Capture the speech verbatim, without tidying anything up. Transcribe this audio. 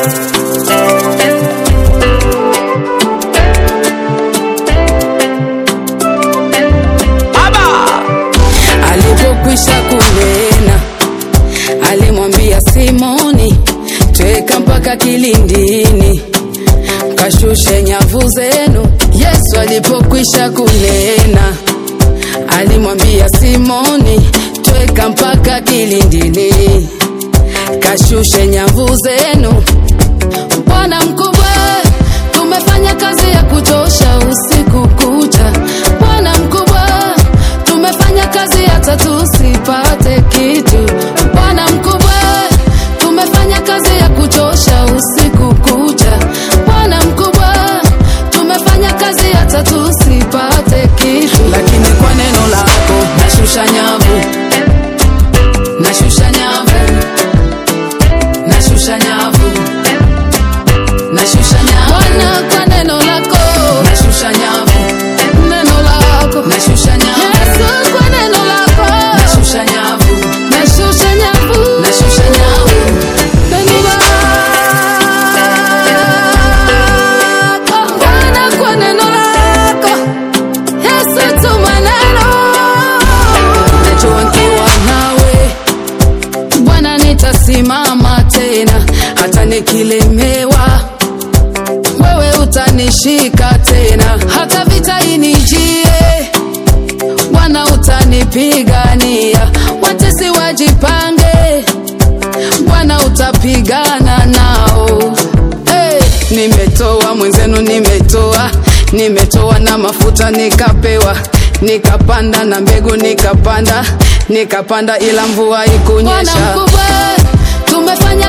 Alipokwisha kunena, alimwambia Simoni, tweka mpaka kilindini, kashushe nyavu zenu. Yesu alipokwisha kunena, alimwambia Simoni, tweka mpaka kilindini, kashushe nyavu zenu. Bwana mkubwa, tumefanya kazi ya kuchosha usiku kucha. Bwana mkubwa, tumefanya kazi hata tusipate kitu. Bwana mkubwa, tumefanya kazi ya kuchosha usiku kucha. Bwana mkubwa, tumefanya kazi hata tusipate kitu. Lakini kwa neno lako nashusha nyavu, nashusha nyavu, nashusha nyavu, nashusha nyavu. Bwana, kwa neno lako nashusha nyavu, neno lako nashusha nyavu. Yesu, kwa neno lako nashusha nyavu, nashusha nyavu, nashusha nyavu. Neno lako Bwana, kwa neno lako Yesu, tuma neno. Najua nikiwa nawe Bwana nitasimama tena, hata nikilemewa wewe utanishika tena. Hata vita inijie Bwana utanipigania. Watesi wajipange, Bwana utapigana nao. Hey, nimetoa mwenzenu, nimetoa nimetoa na mafuta nikapewa, nikapanda na mbegu nikapanda, nikapanda ila mvua ikunyesha. Bwana mkubwa, tumefanya